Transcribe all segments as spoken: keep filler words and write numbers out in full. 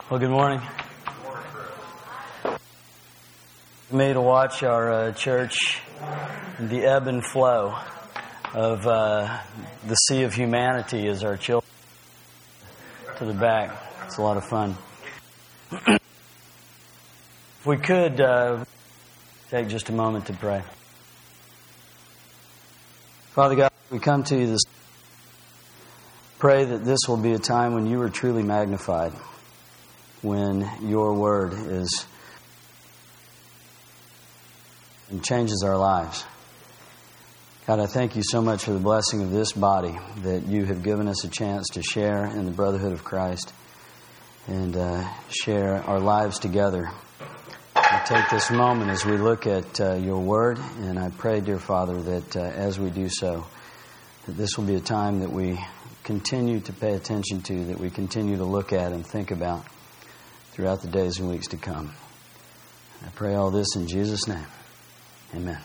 Well, good morning. Me to watch our uh, church, the ebb and flow of uh, the sea of humanity as our children to the back. It's a lot of fun. If we could uh, take just a moment to pray. Father God, we come to you this. Pray that this will be a time when you are truly magnified, when your word is and changes our lives. God, I thank you so much for the blessing of this body, that you have given us a chance to share in the brotherhood of Christ and uh, share our lives together. We take this moment as we look at uh, your word, and I pray, dear Father, that uh, as we do so, that this will be a time that we continue to pay attention to, that we continue to look at and think about throughout the days and weeks to come. I pray all this in Jesus' name. Amen.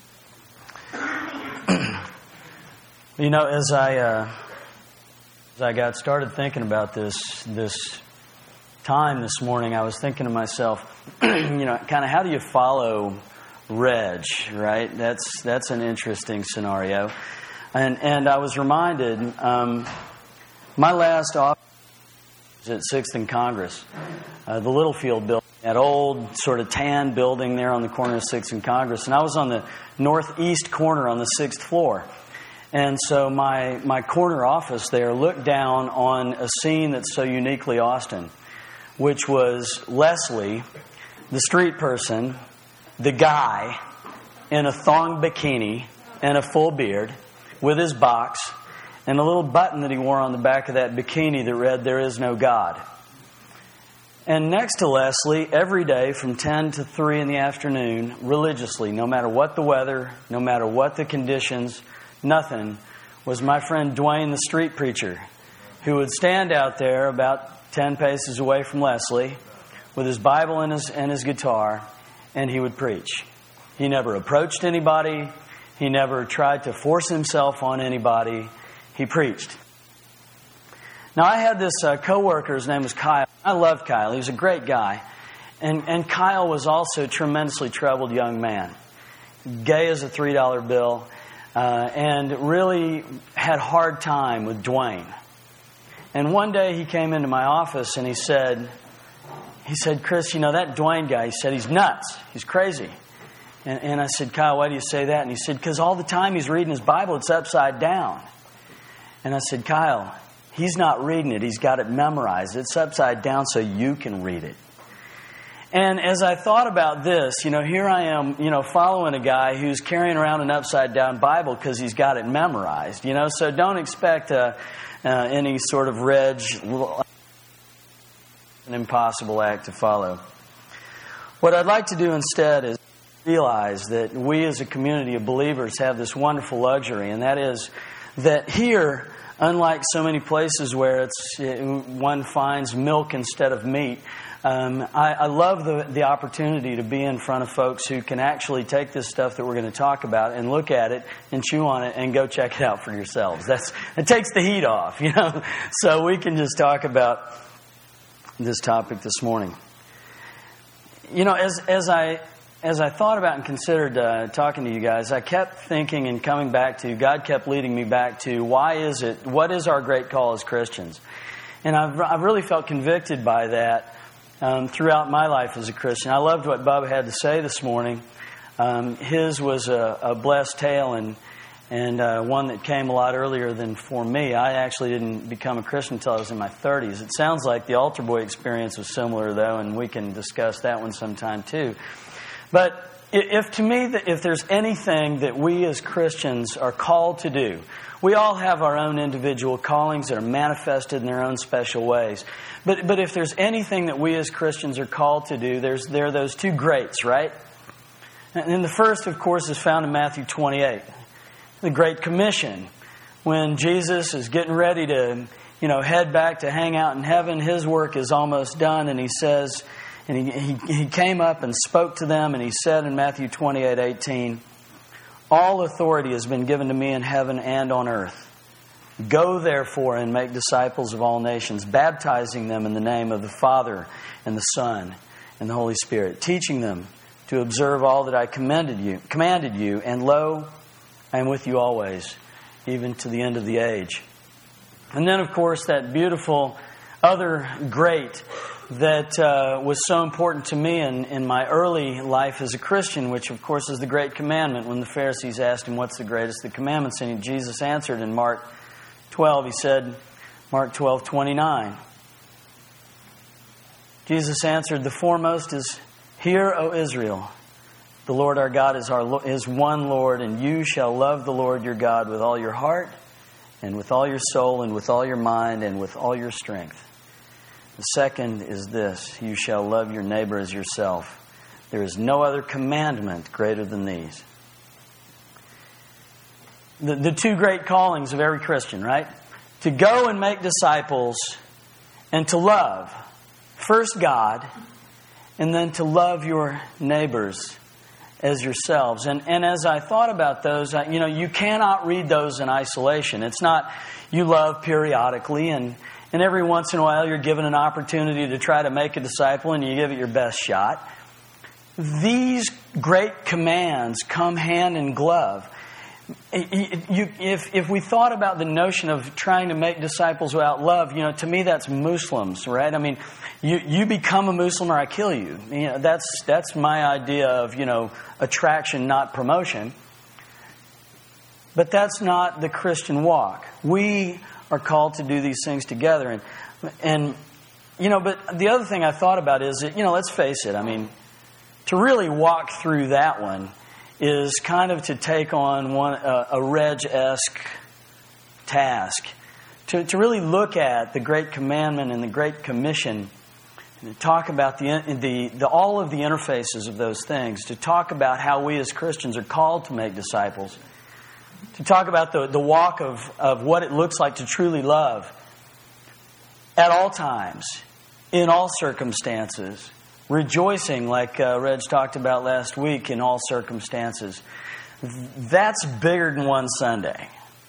You know, as I uh, as I got started thinking about this this time this morning, I was thinking to myself, you know, kind of how do you follow Reg, right? That's that's an interesting scenario, and and I was reminded, um, my last office was at Sixth and Congress, uh, the Littlefield building. That old sort of tan building there on the corner of sixth and Congress. And I was on the northeast corner on the sixth floor. And so my, my corner office there looked down on a scene that's so uniquely Austin, which was Leslie, the street person, the guy in a thong bikini and a full beard with his box and a little button that he wore on the back of that bikini that read, "There is no God." And next to Leslie, every day from ten to three in the afternoon, religiously, no matter what the weather, no matter what the conditions, nothing, was my friend Dwayne, the street preacher, who would stand out there about ten paces away from Leslie with his Bible and his, and his guitar, and he would preach. He never approached anybody. He never tried to force himself on anybody. He preached. Now, I had this uh, coworker, his name was Kyle. I loved Kyle. He was a great guy. And, and Kyle was also a tremendously troubled young man. Gay as a three dollar bill. Uh, and really had a hard time with Dwayne. And one day he came into my office and he said, he said, "Chris, you know, that Dwayne guy," he said, "he's nuts. He's crazy." And, and I said, "Kyle, why do you say that?" And he said, "Because all the time he's reading his Bible, it's upside down." And I said, "Kyle, he's not reading it. He's got it memorized. It's upside down so you can read it." And as I thought about this, you know, here I am, you know, following a guy who's carrying around an upside down Bible because he's got it memorized, you know. So don't expect uh, uh, any sort of Reg, an impossible act to follow. What I'd like to do instead is realize that we as a community of believers have this wonderful luxury, and that is that here, unlike so many places where it's one finds milk instead of meat, um, I, I love the, the opportunity to be in front of folks who can actually take this stuff that we're going to talk about and look at it and chew on it and go check it out for yourselves. That's it takes the heat off, you know. So we can just talk about this topic this morning. You know, as as I. As I thought about and considered uh, talking to you guys, I kept thinking and coming back to, God kept leading me back to, why is it, what is our great call as Christians? And I've, I've really felt convicted by that um, throughout my life as a Christian. I loved what Bubba had to say this morning. Um, his was a, a blessed tale and and uh, one that came a lot earlier than for me. I actually didn't become a Christian until I was in my thirties. It sounds like the altar boy experience was similar, though, and we can discuss that one sometime, too. But if to me, if there's anything that we as Christians are called to do, we all have our own individual callings that are manifested in their own special ways. But but if there's anything that we as Christians are called to do, there's there are those two greats, right? And the first, of course, is found in Matthew twenty-eight, the Great Commission, when Jesus is getting ready to, you know, head back to hang out in heaven. His work is almost done, and he says. And he, he, he came up and spoke to them, and he said in Matthew twenty-eight eighteen, "All authority has been given to me in heaven and on earth. Go, therefore, and make disciples of all nations, baptizing them in the name of the Father and the Son and the Holy Spirit, teaching them to observe all that I commanded you, commanded you, and lo, I am with you always, even to the end of the age. And then, of course, that beautiful other great that uh, was so important to me in, in my early life as a Christian, which, of course, is the Great Commandment. When the Pharisees asked him, what's the greatest of the commandments? And Jesus answered in Mark twelve, he said, Mark twelve twenty-nine. Jesus answered, the foremost is, Hear, O Israel, the Lord our God is, our, is one Lord, and you shall love the Lord your God with all your heart, and with all your soul, and with all your mind, and with all your strength. The second is this, you shall love your neighbor as yourself. There is no other commandment greater than these. The, the two great callings of every Christian, right? To go and make disciples and to love, first God, and then to love your neighbors as yourselves. And and as I thought about those, I, you know, you cannot read those in isolation. It's not you love periodically and, and every once in a while you're given an opportunity to try to make a disciple and you give it your best shot. These great commands come hand in glove. You, if if we thought about the notion of trying to make disciples without love, you know, to me that's Muslims, right? I mean, you you become a Muslim or I kill you. You know, that's that's my idea of, you know, attraction, not promotion. But that's not the Christian walk. We are called to do these things together, and and you know. But the other thing I thought about is that, you know, let's face it. I mean, to really walk through that one is kind of to take on one uh, a Reg-esque task. To, to really look at the Great Commandment and the Great Commission, and to talk about the, the, the all of the interfaces of those things, to talk about how we as Christians are called to make disciples, to talk about the, the walk of, of what it looks like to truly love at all times, in all circumstances, rejoicing, like uh, Reg talked about last week, in all circumstances. That's bigger than one Sunday.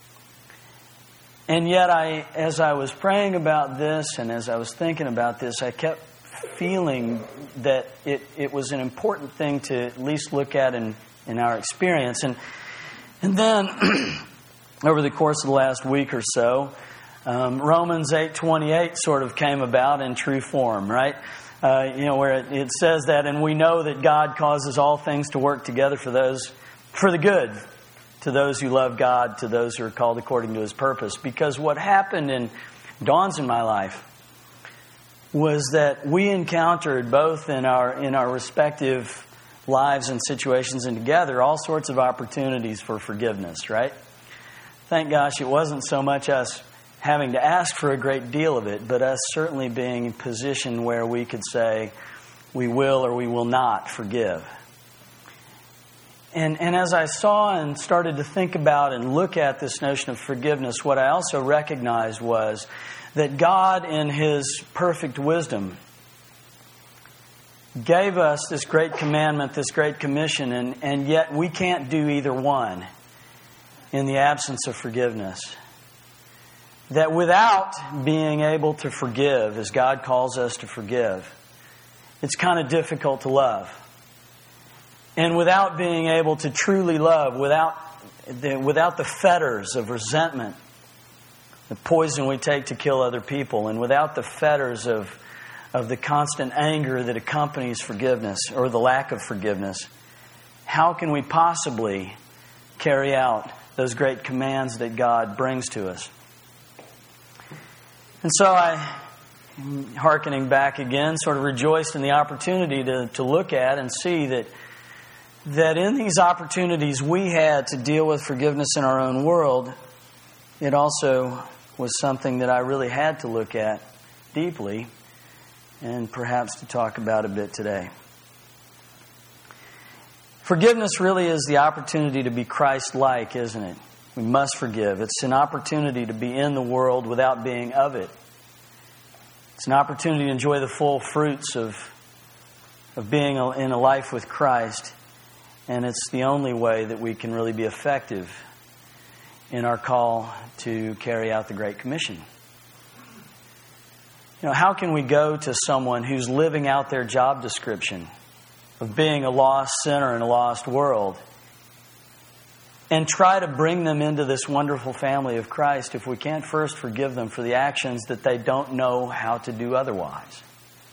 And yet, I, as I was praying about this and as I was thinking about this, I kept feeling that it, it was an important thing to at least look at in, in our experience. And, and then, over the course of the last week or so, um, Romans eight twenty-eight sort of came about in true form, right? Uh, you know, where it, it says that, and we know that God causes all things to work together for those, for the good, to those who love God, to those who are called according to His purpose. Because what happened in dawns in my life was that we encountered both in our in our respective lives and situations and together all sorts of opportunities for forgiveness, right? Thank gosh it wasn't so much us having to ask for a great deal of it, but us certainly being in a position where we could say we will or we will not forgive. And and as I saw and started to think about and look at this notion of forgiveness, what I also recognized was that God, in His perfect wisdom, gave us this great commandment, this great commission, and, and yet we can't do either one in the absence of forgiveness. That without being able to forgive, as God calls us to forgive, it's kind of difficult to love. And without being able to truly love, without the, without the fetters of resentment, the poison we take to kill other people, and without the fetters of, of the constant anger that accompanies forgiveness, or the lack of forgiveness, how can we possibly carry out those great commands that God brings to us? And so I, hearkening back again, sort of rejoiced in the opportunity to, to look at and see that that in these opportunities we had to deal with forgiveness in our own world, it also was something that I really had to look at deeply and perhaps to talk about a bit today. Forgiveness really is the opportunity to be Christ-like, isn't it? We must forgive. It's an opportunity to be in the world without being of it. It's an opportunity to enjoy the full fruits of, of being in a life with Christ. And it's the only way that we can really be effective in our call to carry out the Great Commission. You know, how can we go to someone who's living out their job description of being a lost sinner in a lost world and try to bring them into this wonderful family of Christ if we can't first forgive them for the actions that they don't know how to do otherwise?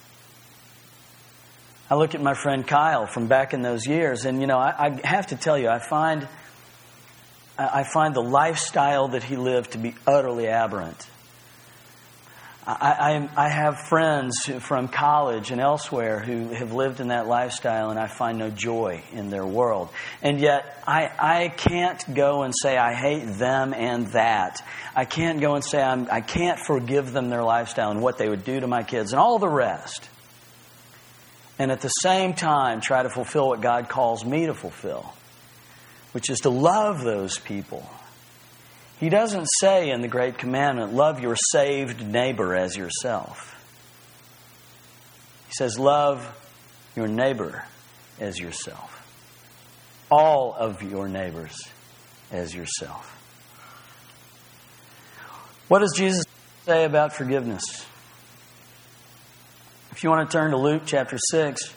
I look at my friend Kyle from back in those years, and, you know, I, I have to tell you, I find, I find the lifestyle that he lived to be utterly aberrant. I, I, I have friends from college and elsewhere who have lived in that lifestyle, and I find no joy in their world. And yet, I, I can't go and say I hate them and that. I can't go and say I'm, I can't forgive them their lifestyle and what they would do to my kids and all the rest. And at the same time, try to fulfill what God calls me to fulfill, which is to love those people. He doesn't say in the Great Commandment, love your saved neighbor as yourself. He says, love your neighbor as yourself. All of your neighbors as yourself. What does Jesus say about forgiveness? If you want to turn to Luke chapter six,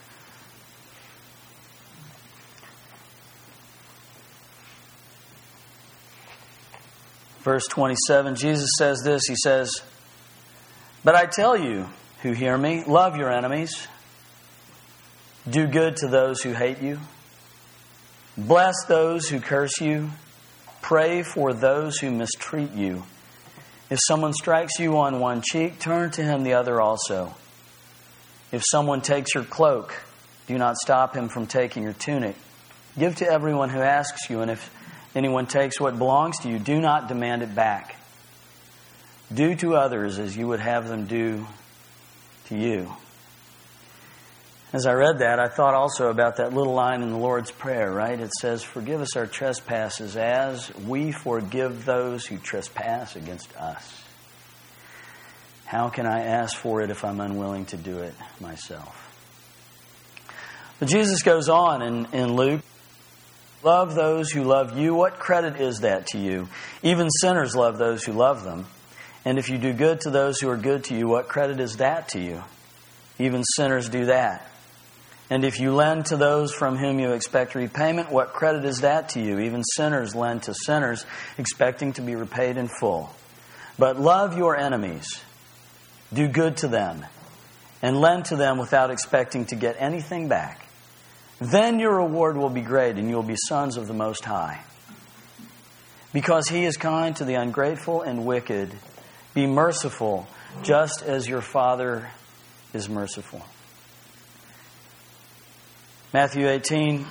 verse twenty-seven, Jesus says this, He says, "But I tell you who hear me, love your enemies, do good to those who hate you, bless those who curse you, pray for those who mistreat you. If someone strikes you on one cheek, turn to him the other also. If someone takes your cloak, do not stop him from taking your tunic. Give to everyone who asks you, and if anyone takes what belongs to you, do not demand it back. Do to others as you would have them do to you." As I read that, I thought also about that little line in the Lord's Prayer, right? It says, "Forgive us our trespasses as we forgive those who trespass against us." How can I ask for it if I'm unwilling to do it myself? But Jesus goes on in, in Luke, "Love those who love you. What credit is that to you? Even sinners love those who love them. And if you do good to those who are good to you, what credit is that to you? Even sinners do that. And if you lend to those from whom you expect repayment, what credit is that to you? Even sinners lend to sinners, expecting to be repaid in full. But love your enemies. Do good to them, and lend to them without expecting to get anything back. Then your reward will be great, and you will be sons of the Most High. Because He is kind to the ungrateful and wicked. Be merciful, just as your Father is merciful." Matthew eighteen,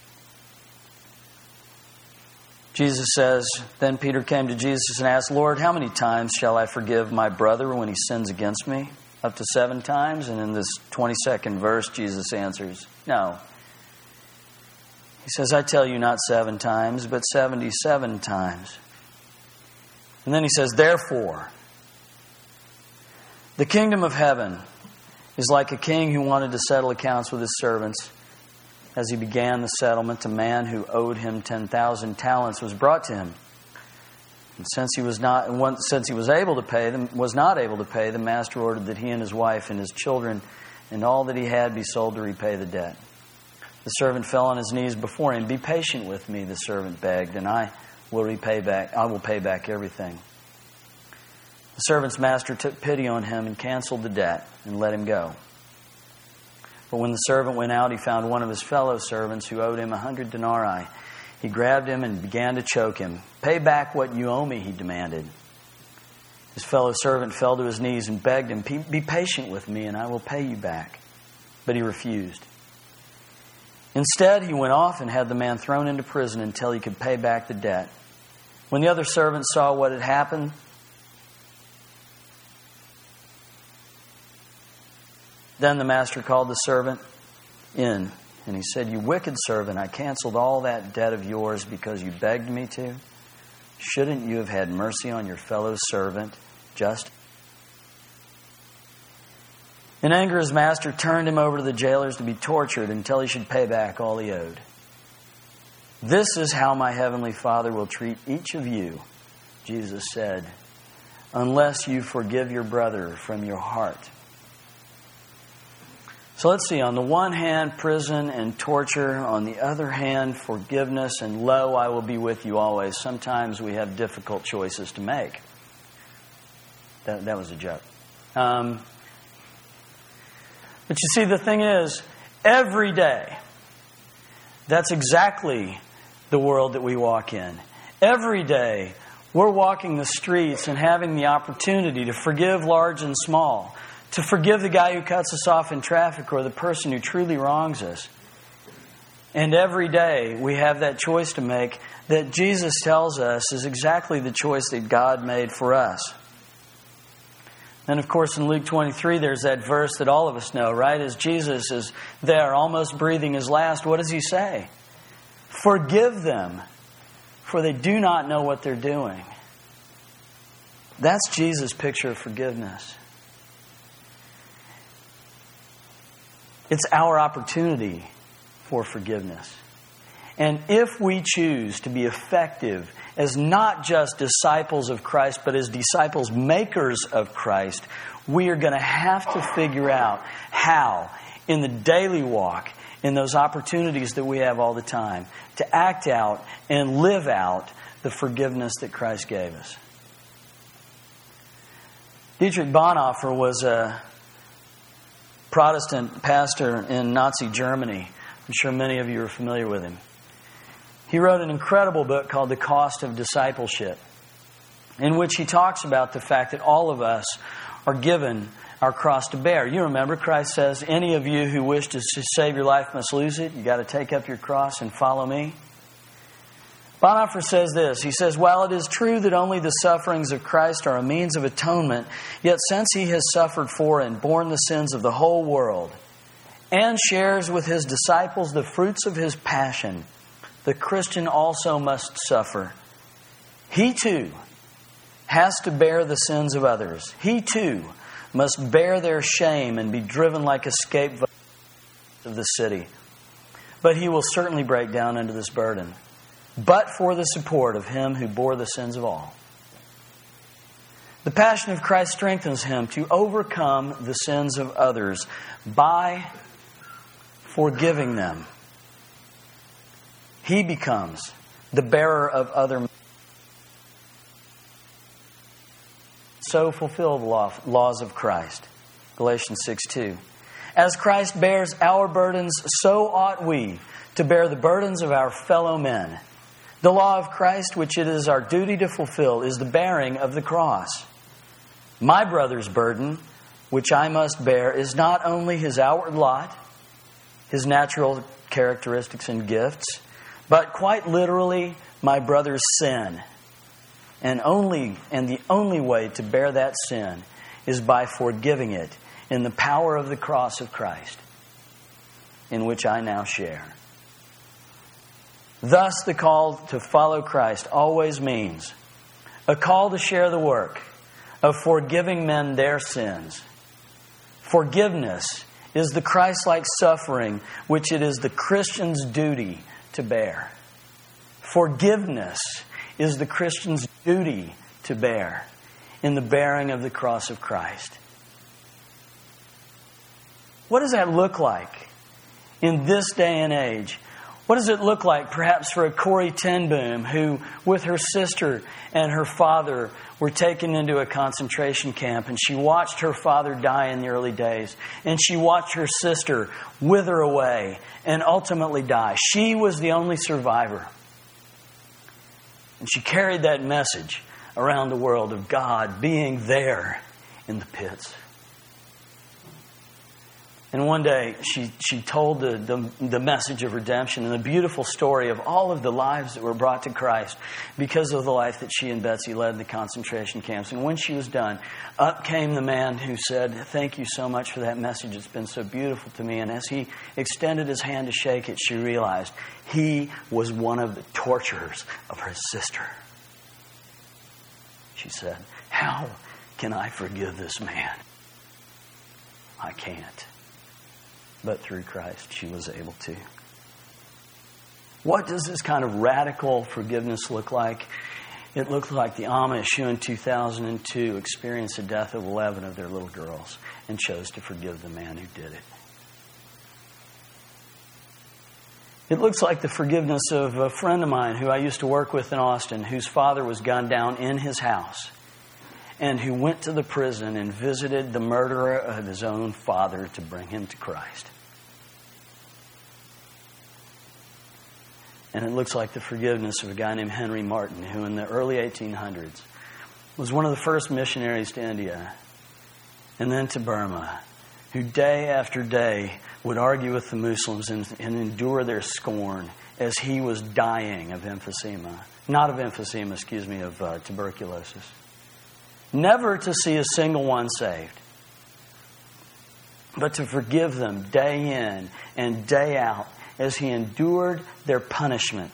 Jesus says, "Then Peter came to Jesus and asked, 'Lord, how many times shall I forgive my brother when he sins against me? Up to seven times?' And in this twenty-second verse, Jesus answers, 'No.' He says, 'I tell you, not seven times, but seventy-seven times.' And then He says, 'Therefore, the kingdom of heaven is like a king who wanted to settle accounts with his servants. As he began the settlement, a man who owed him ten thousand talents was brought to him. And since he was not, since he was able to pay them, was not able to pay, the master ordered that he and his wife and his children and all that he had be sold to repay the debt. The servant fell on his knees before him. 'Be patient with me,' the servant begged, 'and I will repay back. I will pay back everything.' The servant's master took pity on him and canceled the debt and let him go. But when the servant went out, he found one of his fellow servants who owed him a hundred denarii. He grabbed him and began to choke him. 'Pay back what you owe me,' he demanded. His fellow servant fell to his knees and begged him, 'Be patient with me and I will pay you back.' But he refused. Instead, he went off and had the man thrown into prison until he could pay back the debt. When the other servants saw what had happened, then the master called the servant in, and he said, 'You wicked servant, I canceled all that debt of yours because you begged me to. Shouldn't you have had mercy on your fellow servant, just?' In anger, his master turned him over to the jailers to be tortured until he should pay back all he owed. This is how my heavenly Father will treat each of you, Jesus said, unless you forgive your brother from your heart. So let's see, on the one hand, prison and torture. On the other hand, forgiveness and lo, I will be with you always. Sometimes we have difficult choices to make. That, that was a joke. Um, but you see, the thing is, every day, that's exactly the world that we walk in. Every day, we're walking the streets and having the opportunity to forgive large and small. To forgive the guy who cuts us off in traffic or the person who truly wrongs us. And every day we have that choice to make that Jesus tells us is exactly the choice that God made for us. And of course in Luke twenty-three there's that verse that all of us know, right? As Jesus is there almost breathing his last, what does he say? Forgive them, for they do not know what they're doing. That's Jesus' picture of forgiveness. It's our opportunity for forgiveness. And if we choose to be effective as not just disciples of Christ, but as disciples makers of Christ, we are going to have to figure out how, in the daily walk, in those opportunities that we have all the time, to act out and live out the forgiveness that Christ gave us. Dietrich Bonhoeffer was a Protestant pastor in Nazi Germany. I'm sure many of you are familiar with him. He wrote an incredible book called The Cost of Discipleship, in which he talks about the fact that all of us are given our cross to bear. You remember Christ says, any of you who wish to save your life must lose it. You got to take up your cross and follow me. Bonhoeffer says this. He says, while it is true that only the sufferings of Christ are a means of atonement, yet since he has suffered for and borne the sins of the whole world, and shares with his disciples the fruits of his passion, the Christian also must suffer. He too has to bear the sins of others. He too must bear their shame and be driven like a scapegoat of the city. But he will certainly break down under this burden, but for the support of him who bore the sins of all. The passion of Christ strengthens him to overcome the sins of others by forgiving them. He becomes the bearer of other. So fulfill the law, laws of Christ. Galatians six two. As Christ bears our burdens, so ought we to bear the burdens of our fellow men. The law of Christ, which it is our duty to fulfill, is the bearing of the cross. My brother's burden, which I must bear, is not only his outward lot, his natural characteristics and gifts, but quite literally my brother's sin. And only and the only way to bear that sin is by forgiving it in the power of the cross of Christ, in which I now share. Thus, the call to follow Christ always means a call to share the work of forgiving men their sins. Forgiveness is the Christ-like suffering which it is the Christian's duty to bear. Forgiveness is the Christian's duty to bear in the bearing of the cross of Christ. What does that look like in this day and age? What does it look like perhaps for a Corrie ten Boom who, with her sister and her father, were taken into a concentration camp, and she watched her father die in the early days, and she watched her sister wither away and ultimately die. She was the only survivor. And she carried that message around the world of God being there in the pits. And one day, she, she told the, the, the message of redemption and the beautiful story of all of the lives that were brought to Christ because of the life that she and Betsy led in the concentration camps. And when she was done, up came the man who said, thank you so much for that message. It's been so beautiful to me. And as he extended his hand to shake it, she realized he was one of the torturers of her sister. She said, how can I forgive this man? I can't. But through Christ, she was able to. What does this kind of radical forgiveness look like? It looked like the Amish who in two thousand two experienced the death of eleven of their little girls and chose to forgive the man who did it. It looks like the forgiveness of a friend of mine who I used to work with in Austin, whose father was gunned down in his house, and who went to the prison and visited the murderer of his own father to bring him to Christ. And it looks like the forgiveness of a guy named Henry Martin, who in the early eighteen hundreds was one of the first missionaries to India and then to Burma, who day after day would argue with the Muslims and, and endure their scorn as he was dying of emphysema. Not of emphysema, excuse me, of uh, tuberculosis. Never to see a single one saved, but to forgive them day in and day out as he endured their punishment.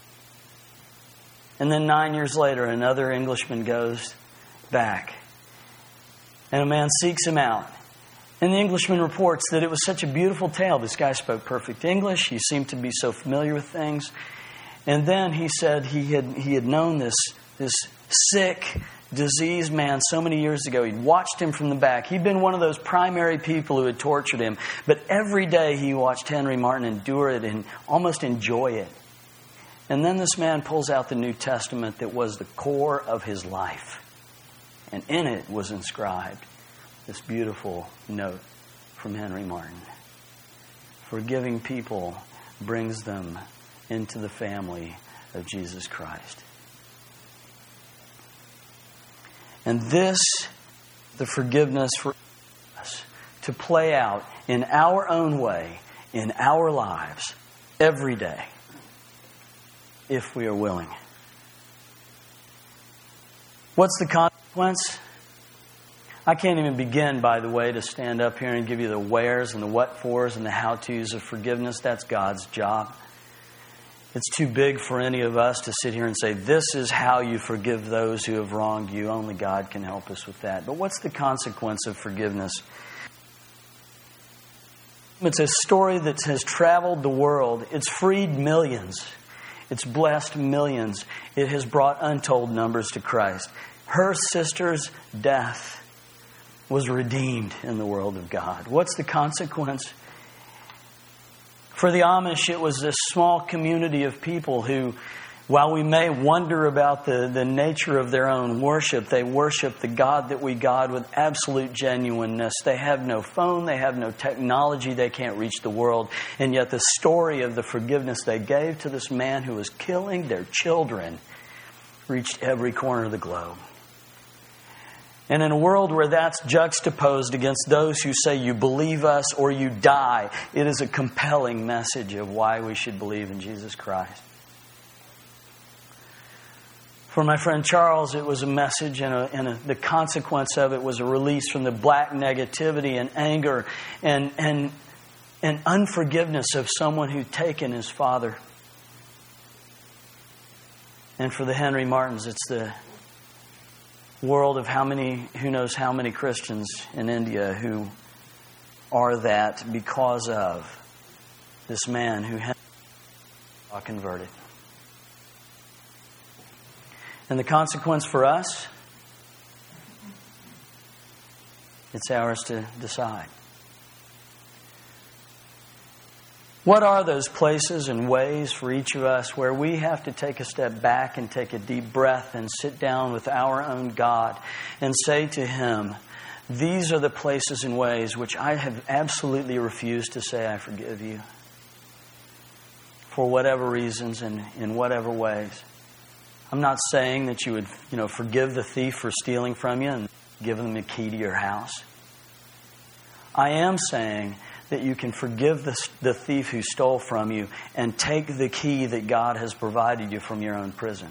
And then nine years later, another Englishman goes back, and a man seeks him out. And the Englishman reports that it was such a beautiful tale. This guy spoke perfect English. He seemed to be so familiar with things. And then he said he had he had known this, this sick, diseased man so many years ago. He'd watched him from the back. He'd been one of those primary people who had tortured him. But every day he watched Henry Martin endure it and almost enjoy it. And then this man pulls out the New Testament that was the core of his life. And in it was inscribed this beautiful note from Henry Martin. Forgiving people brings them into the family of Jesus Christ. And this, the forgiveness for us to play out in our own way, in our lives, every day, if we are willing. What's the consequence? I can't even begin, by the way, to stand up here and give you the wheres and the what-fors and the how-tos of forgiveness. That's God's job. It's too big for any of us to sit here and say, this is how you forgive those who have wronged you. Only God can help us with that. But what's the consequence of forgiveness? It's a story that has traveled the world. It's freed millions. It's blessed millions. It has brought untold numbers to Christ. Her sister's death was redeemed in the world of God. What's the consequence? For the Amish, it was this small community of people who, while we may wonder about the, the nature of their own worship, they worship the God that we God with absolute genuineness. They have no phone, they have no technology, they can't reach the world. And yet the story of the forgiveness they gave to this man who was killing their children reached every corner of the globe. And in a world where that's juxtaposed against those who say you believe us or you die, it is a compelling message of why we should believe in Jesus Christ. For my friend Charles, it was a message, and, a, and a, the consequence of it was a release from the black negativity and anger and, and, and unforgiveness of someone who'd taken his father. And for the Henry Martins, it's the world of how many, who knows how many Christians in India who are that because of this man who had converted. And the consequence for us, it's ours to decide. What are those places and ways for each of us where we have to take a step back and take a deep breath and sit down with our own God and say to Him, these are the places and ways which I have absolutely refused to say I forgive you for whatever reasons and in whatever ways. I'm not saying that you would, you know, forgive the thief for stealing from you and give them the key to your house. I am saying that you can forgive the, the thief who stole from you and take the key that God has provided you from your own prison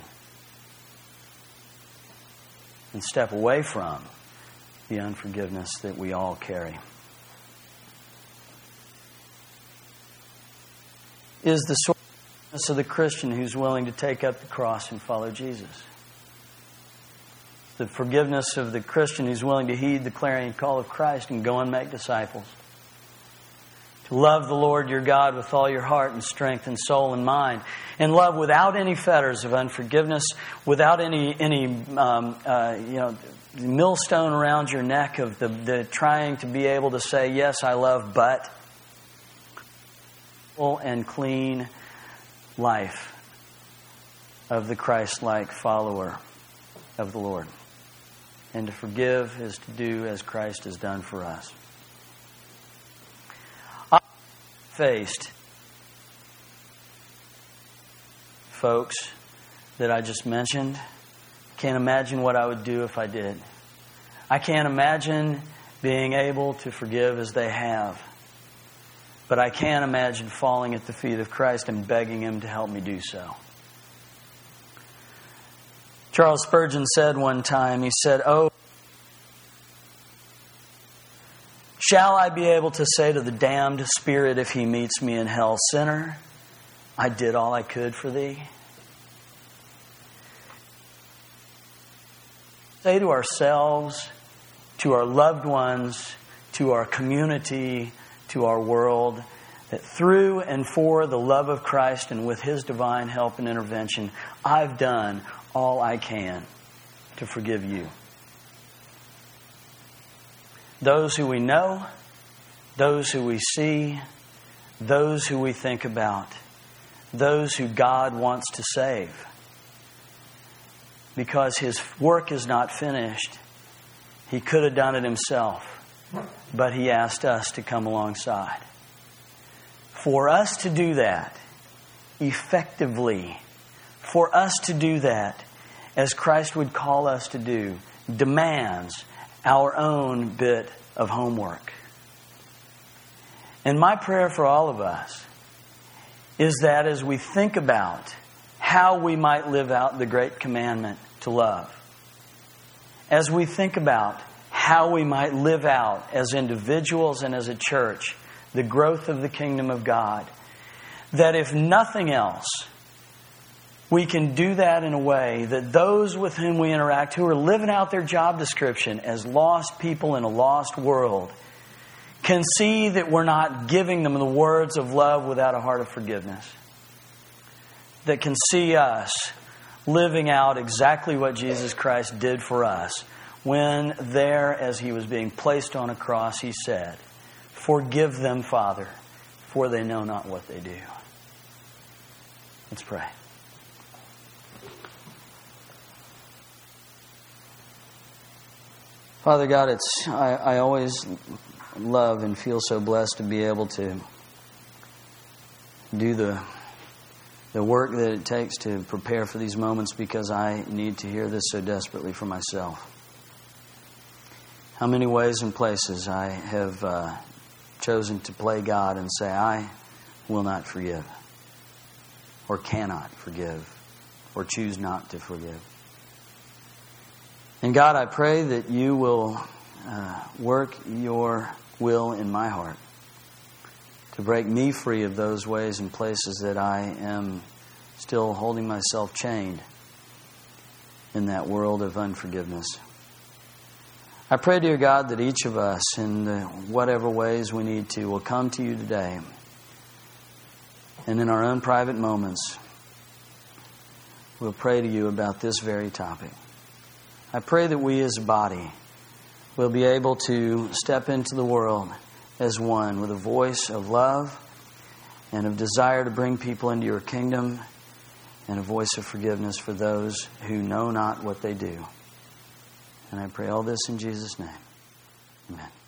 and step away from the unforgiveness that we all carry. Is the source of the Christian who's willing to take up the cross and follow Jesus. The forgiveness of the Christian who's willing to heed the clarion call of Christ and go and make disciples. To love the Lord your God with all your heart and strength and soul and mind. And love without any fetters of unforgiveness, without any any um, uh, you know millstone around your neck of the, the trying to be able to say, yes, I love, but full and clean life of the Christ-like follower of the Lord. And to forgive is to do as Christ has done for us. I faced folks that I just mentioned. Can't imagine what I would do if I did. I can't imagine being able to forgive as they have. But I can't imagine falling at the feet of Christ and begging Him to help me do so. Charles Spurgeon said one time, he said, "Oh, shall I be able to say to the damned spirit if he meets me in hell, sinner, I did all I could for thee?" Say to ourselves, to our loved ones, to our community, to our world, that through and for the love of Christ and with His divine help and intervention, I've done all I can to forgive you. Those who we know, those who we see, those who we think about, those who God wants to save. Because His work is not finished. He could have done it Himself, but He asked us to come alongside. For us to do that effectively, for us to do that as Christ would call us to do, demands our own bit of homework. And my prayer for all of us is that as we think about how we might live out the great commandment to love, as we think about how we might live out as individuals and as a church the growth of the kingdom of God, that if nothing else, we can do that in a way that those with whom we interact, who are living out their job description as lost people in a lost world, can see that we're not giving them the words of love without a heart of forgiveness. That can see us living out exactly what Jesus Christ did for us when there, as He was being placed on a cross, He said, "Forgive them, Father, for they know not what they do." Let's pray. Father God, it's I, I always love and feel so blessed to be able to do the the work that it takes to prepare for these moments, because I need to hear this so desperately for myself. How many ways and places I have uh, chosen to play God and say, I will not forgive, or cannot forgive, or choose not to forgive. And God, I pray that You will uh, work Your will in my heart to break me free of those ways and places that I am still holding myself chained in that world of unforgiveness. I pray, dear God, that each of us, in the whatever ways we need to, will come to You today, and in our own private moments, we'll pray to You about this very topic. I pray that we as a body will be able to step into the world as one, with a voice of love and of desire to bring people into Your kingdom, and a voice of forgiveness for those who know not what they do. And I pray all this in Jesus' name. Amen.